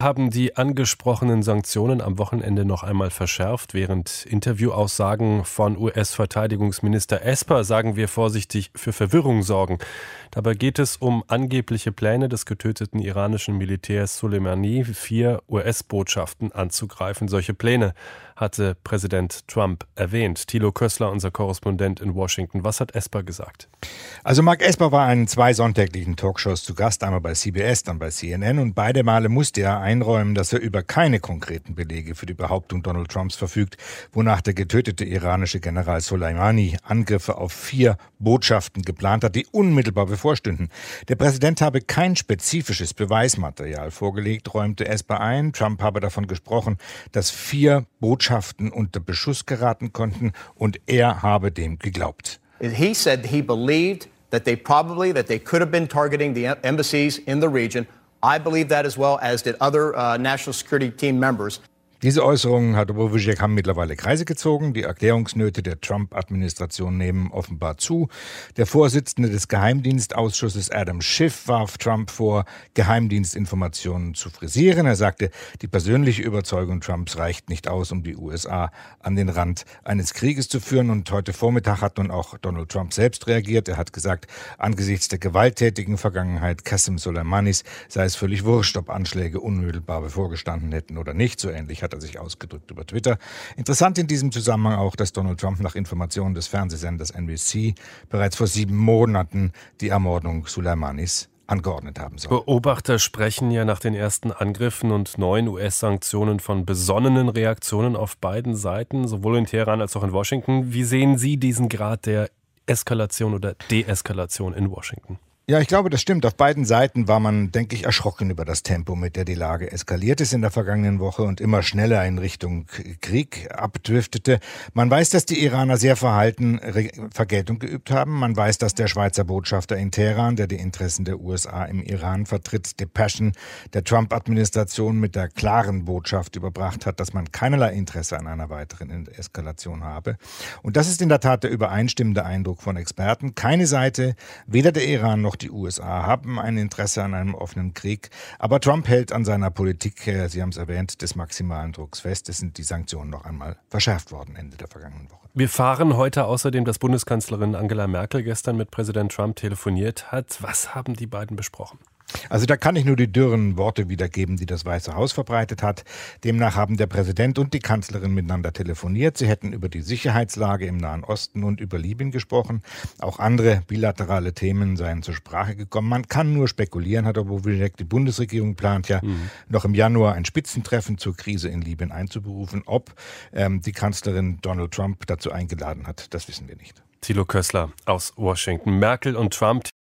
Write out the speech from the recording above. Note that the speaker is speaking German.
haben die angesprochenen Sanktionen am Wochenende noch einmal verschärft. Während Interviewaussagen von US-Verteidigungsminister Esper, sagen wir vorsichtig, für Verwirrung sorgen. Dabei geht es um angebliche Pläne des getöteten iranischen Militärs Soleimani, 4 US-Botschaften anzugreifen. Solche Pläne hatte Präsident Trump erwähnt. Thilo Kössler, unser Korrespondent in Washington. Was hat Esper gesagt? Also Mark Esper war in 2 sonntäglichen Talkshows zu Gast, einmal bei CBS, dann bei CNN, und beide Male musste er einräumen, dass er über keine konkreten Belege für die Behauptung Donald Trumps verfügt, wonach der getötete iranische General Soleimani Angriffe auf 4 Botschaften geplant hat, die unmittelbar bevorstünden. Der Präsident habe kein spezifisches Beweismaterial vorgelegt, räumte Esper ein. Trump habe davon gesprochen, dass 4 Botschaften unter Beschuss geraten konnten, und er habe dem geglaubt. He said he believed that they could have been targeting the embassies in the region. I believe that as well, as did other national security team members. Diese Äußerungen hat Wojciech haben mittlerweile Kreise gezogen. Die Erklärungsnöte der Trump-Administration nehmen offenbar zu. Der Vorsitzende des Geheimdienstausschusses Adam Schiff warf Trump vor, Geheimdienstinformationen zu frisieren. Er sagte, die persönliche Überzeugung Trumps reicht nicht aus, um die USA an den Rand eines Krieges zu führen. Und heute Vormittag hat nun auch Donald Trump selbst reagiert. Er hat gesagt, angesichts der gewalttätigen Vergangenheit Qasem Soleimanis sei es völlig wurscht, ob Anschläge unmittelbar bevorgestanden hätten oder nicht. So ähnlich hat er sich ausgedrückt über Twitter. Interessant in diesem Zusammenhang auch, dass Donald Trump nach Informationen des Fernsehsenders NBC bereits vor 7 Monaten die Ermordung Soleimanis angeordnet haben soll. Beobachter sprechen ja nach den ersten Angriffen und neuen US-Sanktionen von besonnenen Reaktionen auf beiden Seiten, sowohl in Teheran als auch in Washington. Wie sehen Sie diesen Grad der Eskalation oder Deeskalation in Washington? Ja, ich glaube, das stimmt. Auf beiden Seiten war man, denke ich, erschrocken über das Tempo, mit der die Lage eskaliert ist in der vergangenen Woche und immer schneller in Richtung Krieg abdriftete. Man weiß, dass die Iraner sehr verhalten Vergeltung geübt haben. Man weiß, dass der Schweizer Botschafter in Teheran, der die Interessen der USA im Iran vertritt, Depeschen der Trump-Administration mit der klaren Botschaft überbracht hat, dass man keinerlei Interesse an einer weiteren Eskalation habe. Und das ist in der Tat der übereinstimmende Eindruck von Experten. Keine Seite, weder der Iran noch die USA, haben ein Interesse an einem offenen Krieg. Aber Trump hält an seiner Politik, Sie haben es erwähnt, des maximalen Drucks fest. Es sind die Sanktionen noch einmal verschärft worden Ende der vergangenen Woche. Wir fahren heute außerdem, dass Bundeskanzlerin Angela Merkel gestern mit Präsident Trump telefoniert hat. Was haben die beiden besprochen? Also da kann ich nur die dürren Worte wiedergeben, die das Weiße Haus verbreitet hat. Demnach haben der Präsident und die Kanzlerin miteinander telefoniert. Sie hätten über die Sicherheitslage im Nahen Osten und über Libyen gesprochen. Auch andere bilaterale Themen seien zur Sprache gekommen. Man kann nur spekulieren, hat Wojciech. Die Bundesregierung plant ja noch im Januar ein Spitzentreffen zur Krise in Libyen einzuberufen. Ob die Kanzlerin Donald Trump dazu eingeladen hat, das wissen wir nicht. Thilo Kössler aus Washington. Merkel und Trump